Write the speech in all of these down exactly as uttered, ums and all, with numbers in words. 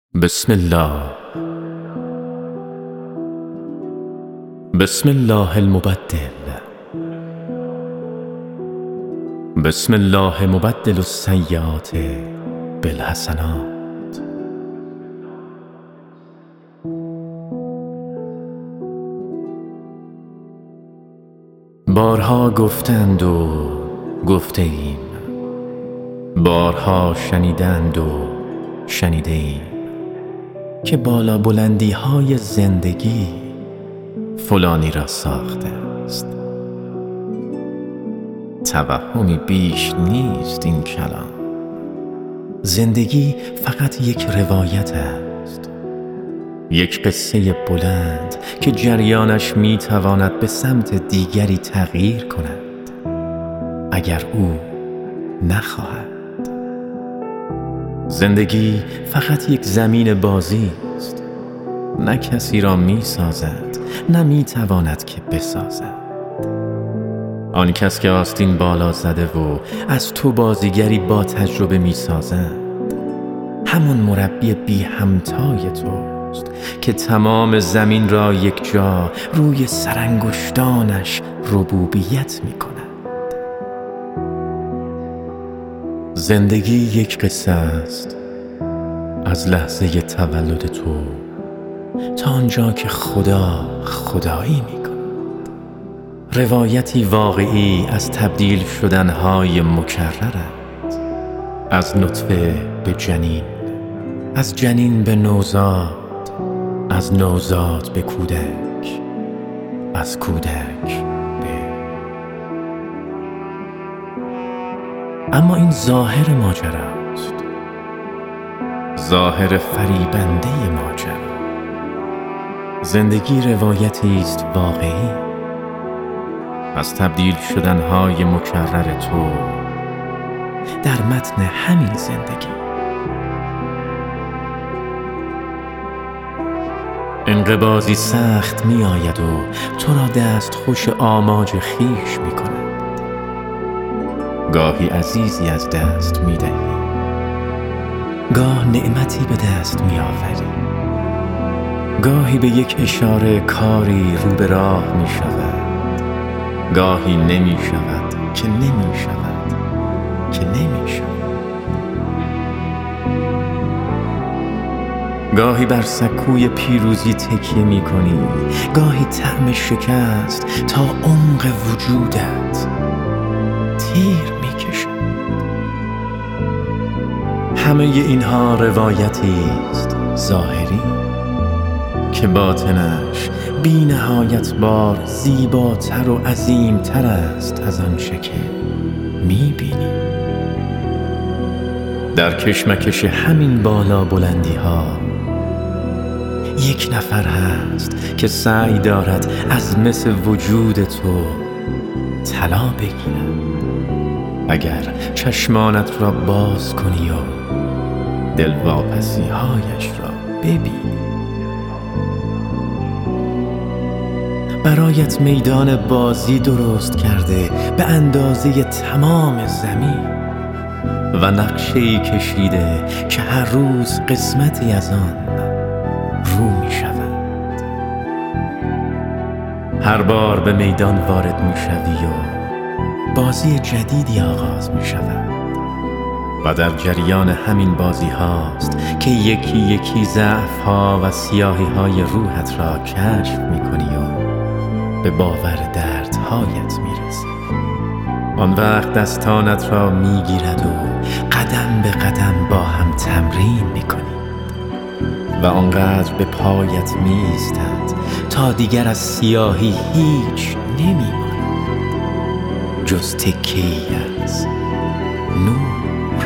بسم الله بسم الله المبدل بسم الله مبدل السیئات بالحسنات. بارها گفتند و گفته ایم، بارها شنیدند و شنیده ایم که بالا بلندی های زندگی فلانی را ساخته است. توهمی بیش نیست این کلام. زندگی فقط یک روایت است، یک قصه بلند که جریانش می تواند به سمت دیگری تغییر کند اگر او نخواهد. زندگی فقط یک زمین بازی است، نه کسی را می سازد نه می تواند که بسازد. آن کس که آستین بالا زده و از تو بازیگری با تجربه می سازد همون مربی بی همتای توست که تمام زمین را یک جا روی سرانگشتانش ربوبیت می کند. زندگی یک قصه است، از لحظه تولد تو تا آنجا که خدا خدایی می کند. روایتی واقعی از تبدیل شدنهای مکررت، از نطفه به جنین، از جنین به نوزاد، از نوزاد به کودک، از کودک به... اما این ظاهر ماجراست، ظاهر فریبنده ماجرا. زندگی روایتی است واقعی از تبدیل شدنهای مکرر تو در متن همین زندگی. انقباضی سخت می آید و تو را دست خوش آماج خیش می کند. گاهی عزیزی از دست می دهی، گاه نعمتی به دست می آوری، گاهی به یک اشاره کاری رو به راه می شود، گاهی نمی شود که نمی شود که نمی شود. گاهی بر سکوی پیروزی تکیه می کنی، گاهی طعم شکست تا عمق وجودت تیر می کشد. همه اینها روایتی است ظاهری که باطنش بی نهایت بار زیباتر و عظیمتر است از آنچه که می بینی. در کشمکش همین بالا بلندی ها یک نفر هست که سعی دارد از مس وجود تو طلا بگیرد. اگر چشمانت را باز کنی و دلواپسی هایش را ببینی، برایت میدان بازی درست کرده به اندازه تمام زمین و نقشه‌ای کشیده که هر روز قسمتی از آن رو می شود. هر بار به میدان وارد می شوی و بازی جدیدی آغاز می شود و در جریان همین بازی هاست که یکی یکی ضعف ها و سیاهی های روحت را کشف می کنی و به باور دردهایت می رسی. آن وقت دستانت را می گیرد و قدم به قدم با هم تمرین می کنی و آنقدر به پایت می ایستد تا دیگر از سیاهی هیچ نمی ماند جز تکه‌ای از نور.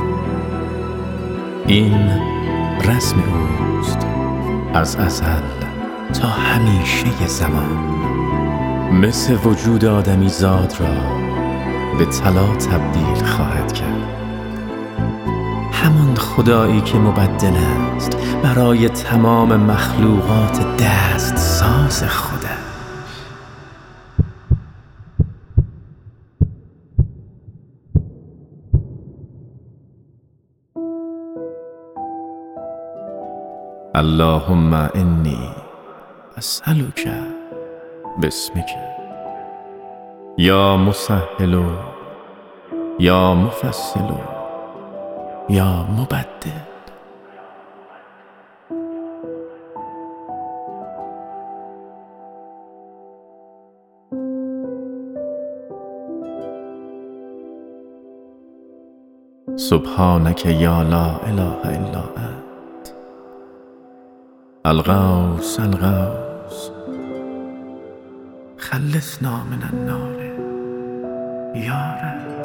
این رسم اوست از ازل تا همیشه زمان. مثل وجود آدمی زاد را به طلا تبدیل خواهد کرد. همان خدایی که مبدل است برای تمام مخلوقات دست ساز خودش. اللهم انی اسألک باسمک یا مسهل یا مفصل یا مبدل. سبحانك یا لا اله الا انت الغوث الغوث خلصنا من النار یا رب.